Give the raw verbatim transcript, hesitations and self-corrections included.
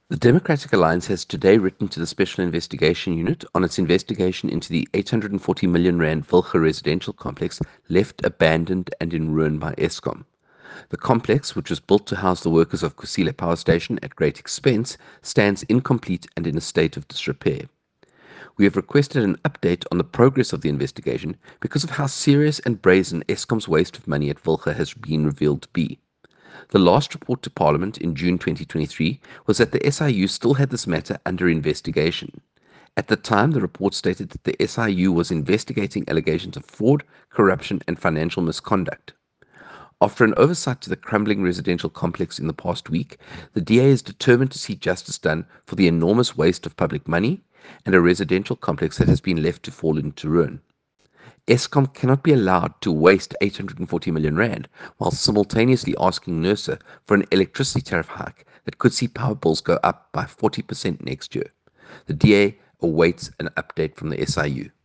The Democratic Alliance has today written to the Special Investigation Unit on its investigation into the eight hundred forty million rand Wilge residential complex left abandoned and in ruin by Eskom. The complex, which was built to house the workers of Kusile Power Station at great expense, stands incomplete and in a state of disrepair. We have requested an update on the progress of the investigation because of how serious and brazen Eskom's waste of money at Wilge has been revealed to be. The last report to Parliament in June twenty twenty-three was that the S I U still had this matter under investigation. At the time, the report stated that the S I U was investigating allegations of fraud, corruption, and financial misconduct. After an oversight to the crumbling residential complex in the past week, the D A is determined to see justice done for the enormous waste of public money and a residential complex that has been left to fall into ruin. Eskom cannot be allowed to waste eight hundred forty million rand while simultaneously asking NERSA for an electricity tariff hike that could see power bills go up by forty percent next year. The D A awaits an update from the S I U.